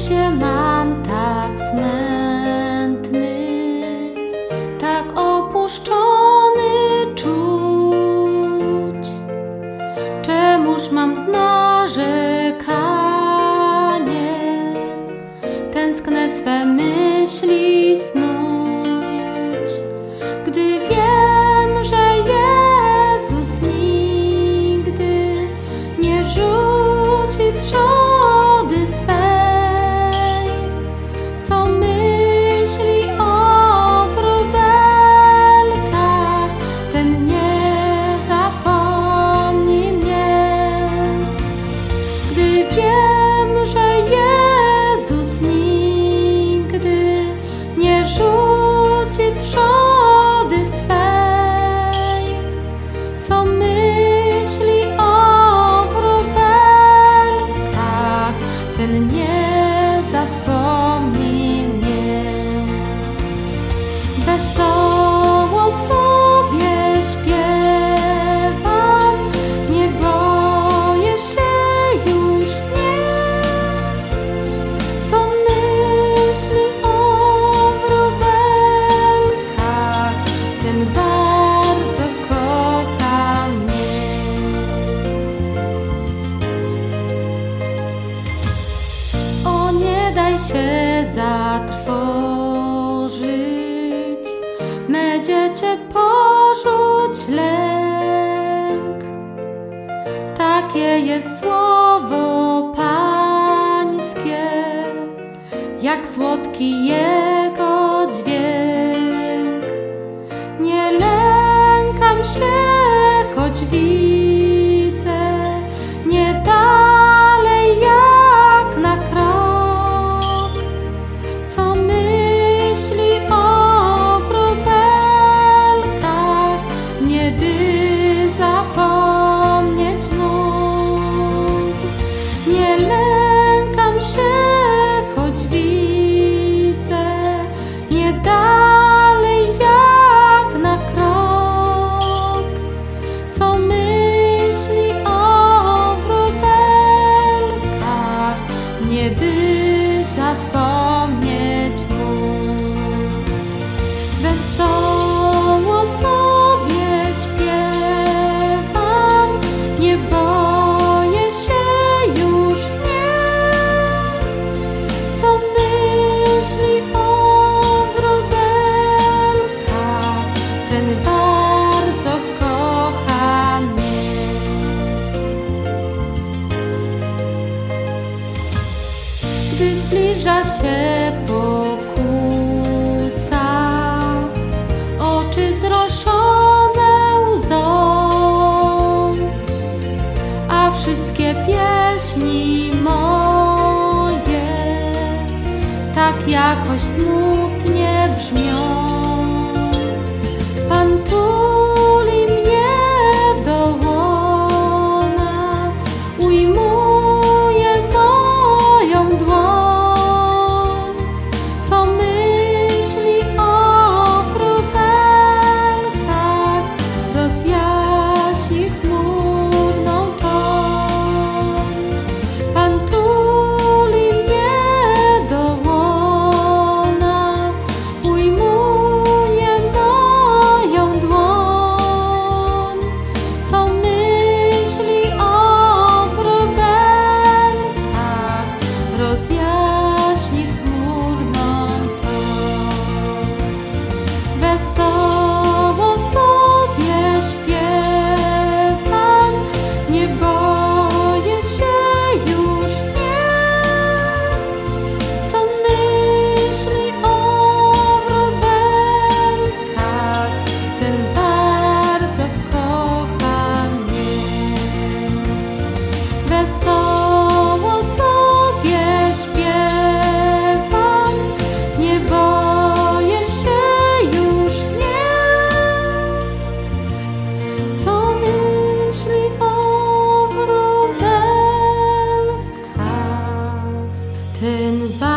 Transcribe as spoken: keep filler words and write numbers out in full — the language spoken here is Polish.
się mam tak smętny, tak opuszczony czuć? Czemuż mam z narzekaniem tęskne swe myśli snuć, gdy wiem, że Jezus nigdy nie rzuci trzody swej, co myśli o wróbelkach, ten nie zapomni mnie. Gdy wiem, że Jezus nigdy nie rzuci trzody swej, co myśli o wróbelkach, ten nie zapomni mnie. Wesoło sobie śpiewam, nie boję się już nie, co myśli o wróbelkach, ten bardzo kocha mnie. O, nie daj się zatrwożyć, me dziecię, porzuć lęk. Takie jest słowo Pańskie, jak słodki Jego dźwięk. Nie lękam się, choć widzę nie dalej jak na krok, co myśli o wróbelkach, nieby zapomnieć mógł. Nie lękam się, choć widzę nie dalej jak na krok, co myśli o wróbelkach, nieby zapomnieć mógł. Wesoło sobie śpiewam, nie boję się już nie, co myśli o wróbelkach, ten bardzo kocha mnie. Gdy zbliża się pokusa, oczy zroszone łzą, a wszystkie pieśni moje tak jakoś smutnie brzmią. Pan tuli mnie do łona, ujmuje moją dłoń, co myśli o wróbelkach, rozjaśni chmurną toń. Pan tuli mnie do łona, ujmuje moją dłoń, co myśli o wróbelkach, rozjaśni chmurną toń. Wesoło sobie śpiewam, nie boję się już nie, co myśli o wróbelkach, ten bardzo kocha mnie. Wesoło sobie śpiewam, nie boję się już nie, co myśli o wróbelkach, ten